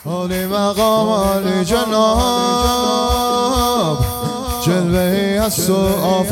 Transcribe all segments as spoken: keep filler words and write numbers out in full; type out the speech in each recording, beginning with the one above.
عالی مقام عالی جناب، جلوه‌ای از تو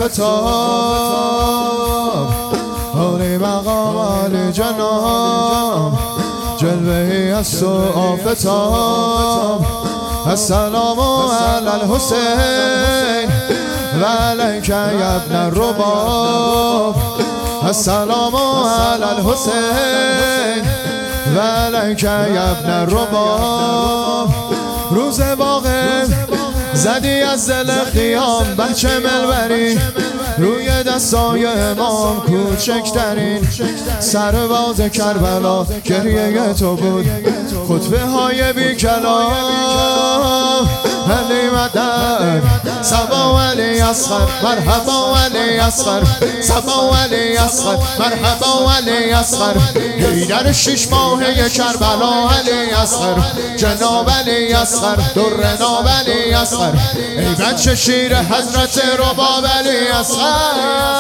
آفتاب. عالی مقام عالی جناب، جلوه‌ای از تو آفتاب. السلام علی الحسین و علیک یا ابن الرباب. السلام علی الحسین و علیک یا ابن الرباب. روز واقع زدی از دل خیام بچه ملبری، روی دستای امام کوچکترین سرباز کربلا گریه تو بود. خطبه های بی کلام علی مدد صبا علی اصغر مرحبا علی اصغر صبا علی اصغر مرحبا علی اصغر. حیدر شش ماهه کربلا علی اصغر جناب علی اصغر در ناب علی اصغر. ای بچه شیر حضرت رباب علی اصغر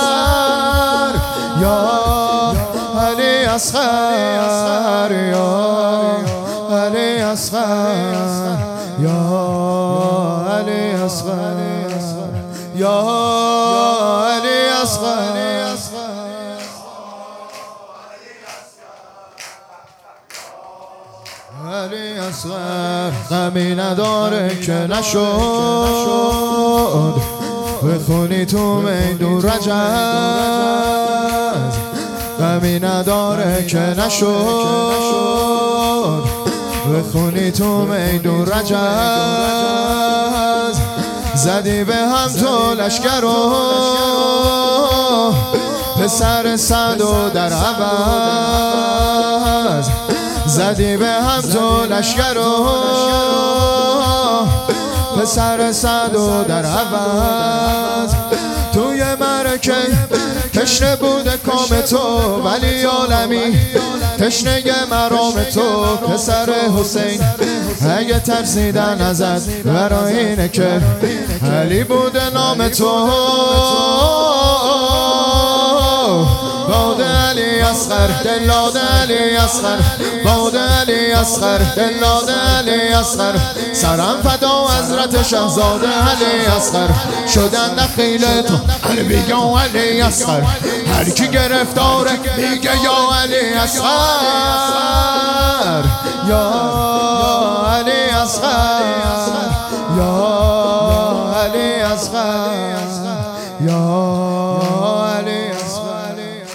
یا علی اصغر یا علی اصغر یا علی اصغر یا علی اصغر. علی اصغر غمی نداره که نشد بخونی تو میدون رجز. غمی نداره که نشد بخونی تو میدون رجز. زدی به هم تو لشکر رو پسر سعد و در عوض. زدی به هم تو لشکر رو پسر سعد و در عوض. توی مرکه تشنه بوده کام تو ولی عالمی، تشنه مرام تو پسر حسین. اگه ترسیدن ازت برای اینه که علی بوده نام تو. باد علی اصغر دلاد علی اصغر باد علی اصغر دلاد علی اصغر. سرم فدا حضرت شهزاده علی اصغر شدن نخیل تو علی میگه علی اصغر. هر کی گرفتاره میگه یا علی اصغر یا علی اصغر یا علی اصغر یا علی اصغر.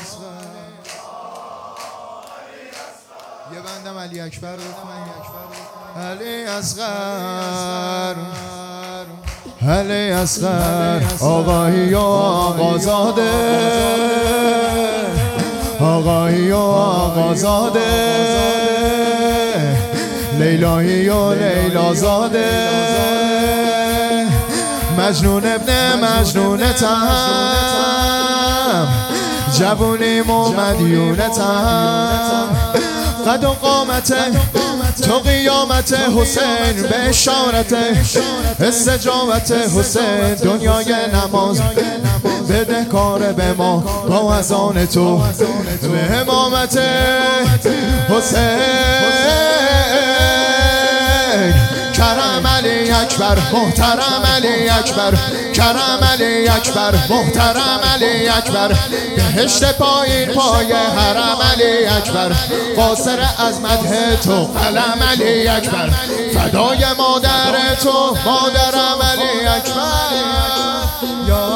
یه بندم علی اکبر علی اصغر علی اصغر. آقایی و آقازاده آقایی و آقازاده لیلایی و لیلازاده مجنون ابن مجنونتم جوونیم و مدیونتم. قد و قامته تو قیامت حسین به اشارت استجابت حسین. دنیای نماز بده کار به ما با اذان تو به امامت حسین. کرم علی اکبر محترم علی اکبر کرم علی اکبر محترم علی اکبر. بهشت پایین پای حرم علی اکبر قاصر از مدح تو قلم علی اکبر. فدای مادر تو مادرم علی اکبر یا